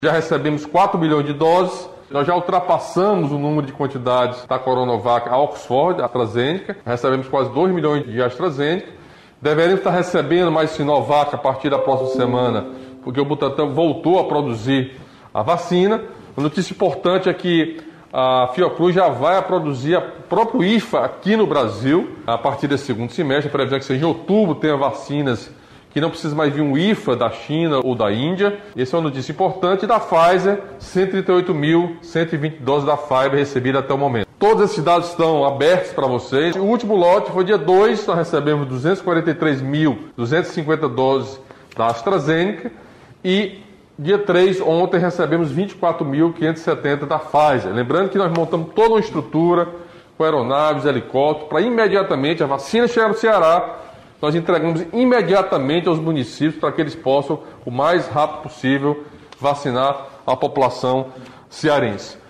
Já recebemos 4 milhões de doses. Nós já ultrapassamos o número de quantidades da Coronavac, a Oxford, a AstraZeneca. Recebemos quase 2 milhões de AstraZeneca. Deveremos estar recebendo mais Sinovac a partir da próxima semana, porque o Butantan voltou a produzir a vacina. A notícia importante é que a Fiocruz já vai produzir a próprio IFA aqui no Brasil a partir desse segundo semestre. A previsão é que seja em outubro tenha vacinas que não precisa mais vir um IFA da China ou da Índia. Essa é uma notícia importante. Da Pfizer, 138.120 doses da Pfizer recebidas até o momento. Todos esses dados estão abertos para vocês. O último lote foi dia 2, nós recebemos 243.250 doses da AstraZeneca e dia 3, ontem, recebemos 24.570 da Pfizer. Lembrando que nós montamos toda uma estrutura com aeronaves, helicópteros, para imediatamente a vacina chegar no Ceará, nós entregamos imediatamente aos municípios para que eles possam, o mais rápido possível, vacinar a população cearense.